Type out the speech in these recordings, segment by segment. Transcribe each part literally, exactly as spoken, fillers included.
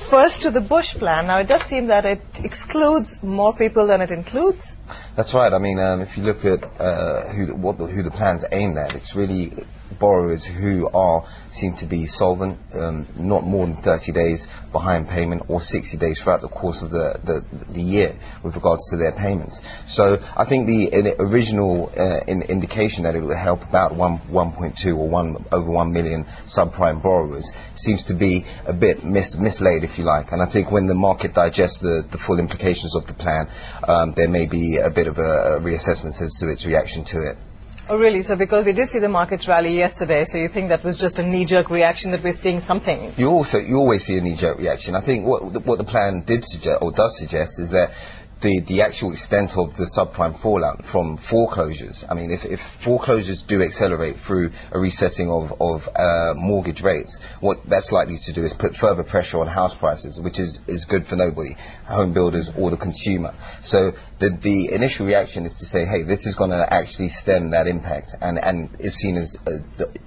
refers to the Bush plan. Now, it does seem that it excludes more people than it includes. That's right. I mean, um, if you look at uh, who, the, what the, who the plan's aimed at, it's really borrowers who are seem to be solvent, um, not more than thirty days behind payment, or sixty days throughout the course of the, the, the year with regards to their payments. So I think the uh, original uh, in indication that it would help about one, 1.2 or one, over one million subprime borrowers seems to be a bit mis mislaid, if you like. And I think when the market digests the, the full implications of the plan, um, there may be a bit of a, a reassessment as to its reaction to it. Oh, really? So because we did see the markets rally yesterday, so you think that was just a knee-jerk reaction, that we're seeing something? You also you always see a knee-jerk reaction. I think what the, what the plan did suggest, or does suggest, is that the the actual extent of the subprime fallout from foreclosures. I mean, if, if foreclosures do accelerate through a resetting of of uh, mortgage rates, what that's likely to do is put further pressure on house prices, which is is good for nobody, home builders or the consumer. So the the initial reaction is to say, hey, this is going to actually stem that impact, and and is seen as uh, the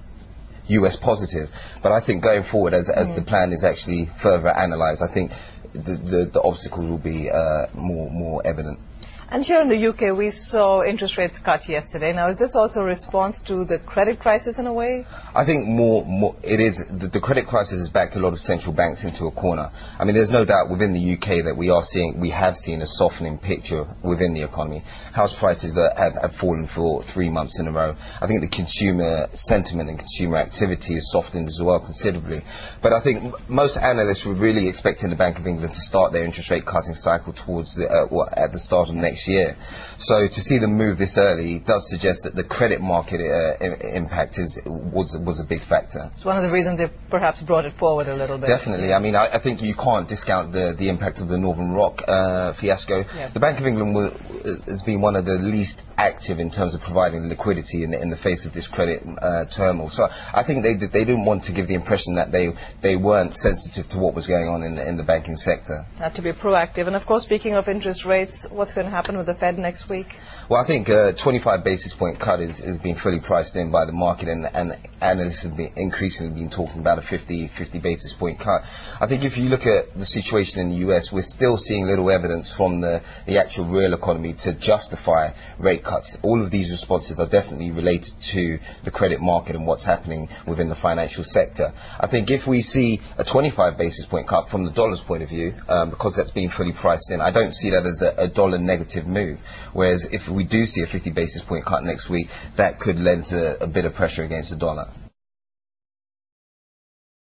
U S positive. But I think going forward, as as mm. the plan is actually further analysed, I think the the, the obstacles will be uh, more more evident. And here in the U K, we saw interest rates cut yesterday. Now, is this also a response to the credit crisis in a way? I think more, more it is. The, the credit crisis has backed a lot of central banks into a corner. I mean, there's no doubt within the U K that we are seeing, we have seen a softening picture within the economy. House prices are, have, have fallen for three months in a row. I think the consumer sentiment and consumer activity has softened as well considerably. But I think m most analysts were really expecting the Bank of England to start their interest rate cutting cycle towards the, uh, well, at the start of next year. So to see them move this early does suggest that the credit market uh, impact is was was a big factor. It's one of the reasons they perhaps brought it forward a little bit. Definitely. I mean, I, I think you can't discount the the impact of the Northern Rock uh, fiasco. Yeah. The Bank of England will, has been one of the least active in terms of providing liquidity in the, in the face of this credit uh, turmoil. So I think they they didn't want to give the impression that they they weren't sensitive to what was going on in the, in the banking sector. Had to be proactive. And of course, speaking of interest rates, what's going to happen with the Fed next week? Well, I think a uh, twenty-five basis point cut is, is being fully priced in by the market, and, and analysts have been increasingly been talking about a fifty, fifty basis point cut. I think if you look at the situation in the U S, we're still seeing little evidence from the, the actual real economy to justify rate cuts. All of these responses are definitely related to the credit market and what's happening within the financial sector. I think if we see a twenty-five basis point cut from the dollar's point of view, um, because that's being fully priced in, I don't see that as a, a dollar negative move. Whereas if we do see a fifty basis point cut next week, that could lend to a bit of pressure against the dollar.